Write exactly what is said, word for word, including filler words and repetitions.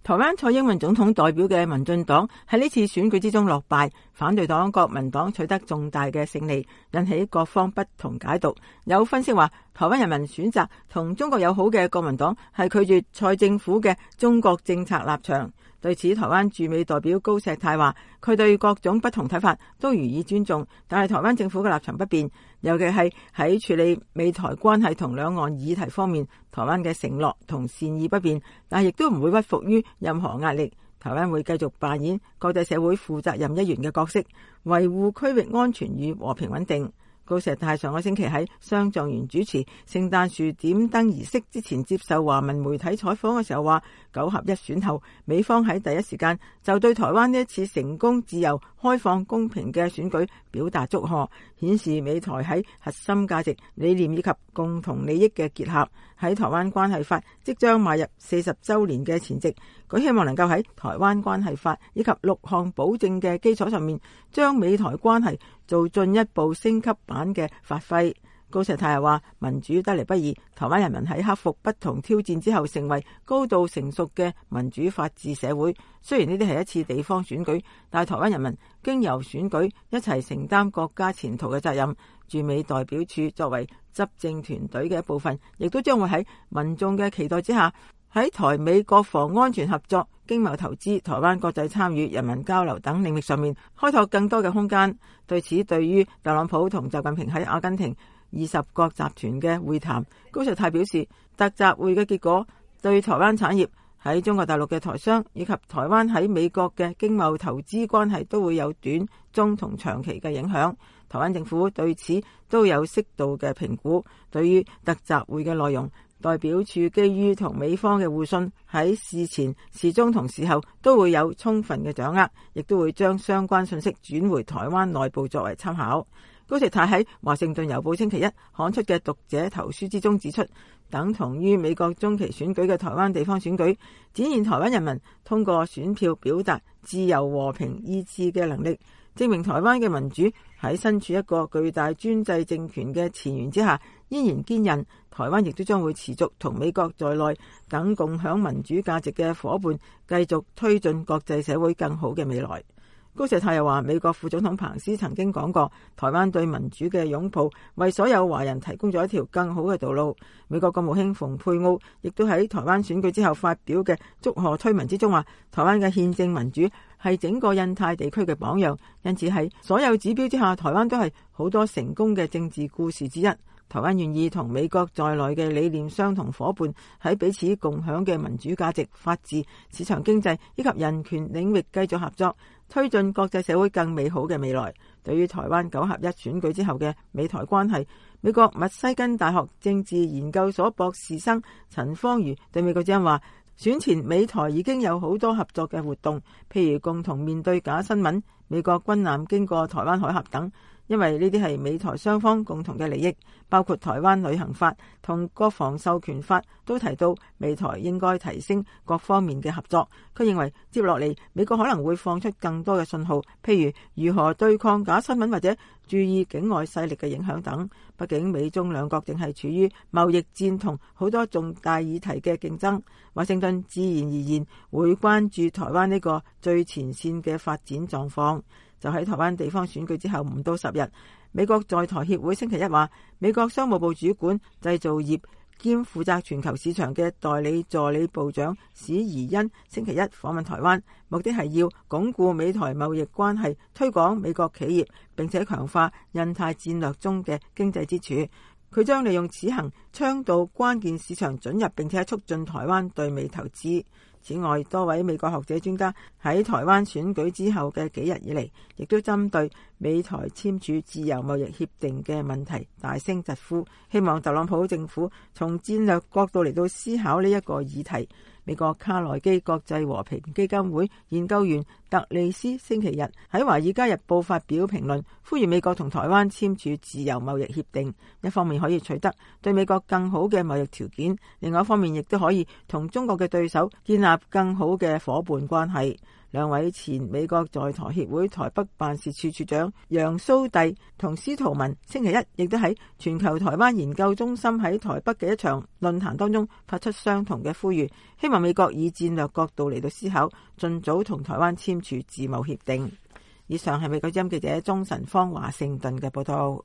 台灣蔡英文總統代表嘅民進黨喺呢次選舉之中落敗，反對黨國民黨取得重大嘅勝利，引起各方不同解讀。有分析話，台灣人民選擇同中國友好嘅國民黨係拒絕蔡政府嘅中國政策立場。對此，台灣駐美代表高石泰話，佢對各種不同睇法都予以尊重，但係台灣政府嘅立場不變，尤其係喺處理美台關係同兩岸議題方面，台灣嘅承諾同善意不變，但係亦都唔會屈服於任何壓力。台灣會繼續扮演國際社會負責任一員嘅角色，維護區域安全與和平穩定。高石泰上個星期喺雙狀元主持聖誕樹點燈儀式之前接受華文媒體採訪嘅時候話，九合一選後，美方喺第一時間就對台灣呢一次成功、自由、開放、公平嘅選舉表達祝賀，顯示美台喺核心價值、理念以及共同利益嘅結合。喺台灣關係法即將邁入四十週年嘅前夕，佢希望能夠喺台灣關係法以及六項保證嘅基礎上面，將美台關係做進一步升級版嘅發揮。高石泰又話，民主得嚟不易，台灣人民喺克服不同挑戰之後，成為高度成熟嘅民主法治社會。雖然呢啲係一次地方選舉，但係台灣人民經由選舉一齊承擔國家前途嘅責任。駐美代表處作為執政團隊嘅一部分，亦都將會喺民眾嘅期待之下，喺台美國防安全合作、經貿投資、台灣國際參與、人民交流等領域上面開拓更多嘅空間。對此，對於特朗普同習近平喺阿根廷二十國集團嘅會談，高石泰表示，特集會嘅結果對台灣產業喺中國大陸嘅台商以及台灣喺美國嘅經貿投資關係都會有短、中同長期嘅影響。台灣政府對此都有適度嘅評估。對於特集會嘅內容，代表處基於同美方嘅互信，喺事前、事中同事後都會有充分嘅掌握，亦都會將相關信息轉回台灣內部作為參考。高石泰喺華盛頓郵報星期一刊出嘅讀者投書之中指出，等同於美國中期選舉嘅台灣地方選舉，展現台灣人民通過選票表達自由和平意志嘅能力，證明台灣嘅民主喺身處一個巨大專制政權嘅前緣之下依然堅韌。台灣亦都將會持續同美國在內等共享民主價值嘅夥伴，繼續推進國際社會更好嘅未來。高石泰又話，美國副總統彭斯曾經講過，台灣對民主嘅擁抱為所有華人提供咗一條更好嘅道路。美國國務卿蓬佩奧亦都喺台灣選舉之後發表嘅祝賀推文之中話，台灣嘅憲政民主係整個印太地區嘅榜樣，因此喺所有指標之下，台灣都係好多成功嘅政治故事之一。台灣願意同美國在內嘅理念相同夥伴喺彼此共享嘅民主價值、法治、市場經濟以及人權領域繼續合作，推進國際社會更美好嘅未來。對於台灣九合一選舉之後嘅美台關係，美國密西根大學政治研究所博士生陳芳瑜對美國之音話，選前美台已經有好多合作嘅活動，譬如共同面對假新聞、美國軍艦經過台灣海峽等，因為呢啲係美台雙方共同嘅利益，包括台灣旅行法同國防授權法都提到美台應該提升各方面嘅合作。佢認為接落嚟美國可能會放出更多嘅信號，譬如如何對抗假新聞或者注意境外勢力嘅影響等。畢竟美中兩國正係處於貿易戰同好多重大議題嘅競爭，華盛頓自然而然會關注台灣呢個最前線嘅發展狀況。就喺台灣地方選舉之後唔到十日，美國在台協會星期一話，美國商務部主管製造業兼負責全球市場嘅代理助理部長史宜恩星期一訪問台灣，目的係要鞏固美台貿易關係，推廣美國企業，並且強化印太戰略中嘅經濟支柱。佢將利用此行倡導關鍵市場准入，並且促進台灣對美投資。此外，多位美國學者專家喺台灣選舉之後嘅幾日以嚟，亦都針對美台簽署自由貿易協定嘅問題大聲疾呼，希望特朗普政府從戰略角度嚟到思考呢一個議題。美國卡內基國際和平基金會研究員特利斯星期日喺華爾街日報發表評論，呼籲美國同台灣簽署自由貿易協定，一方面可以取得對美國更好嘅貿易條件，另外一方面亦都可以同中國嘅對手建立更好嘅夥伴關係。 兩位前美國在台協會台北辦事處處長楊蘇棣同司徒文星期一亦都喺全球台灣研究中心喺台北嘅一場論壇當中發出相同嘅呼籲，希望美國以戰略角度嚟到思考，盡早同台灣簽署自貿協定。以上係美國之音記者鍾晨芳華盛頓嘅報道。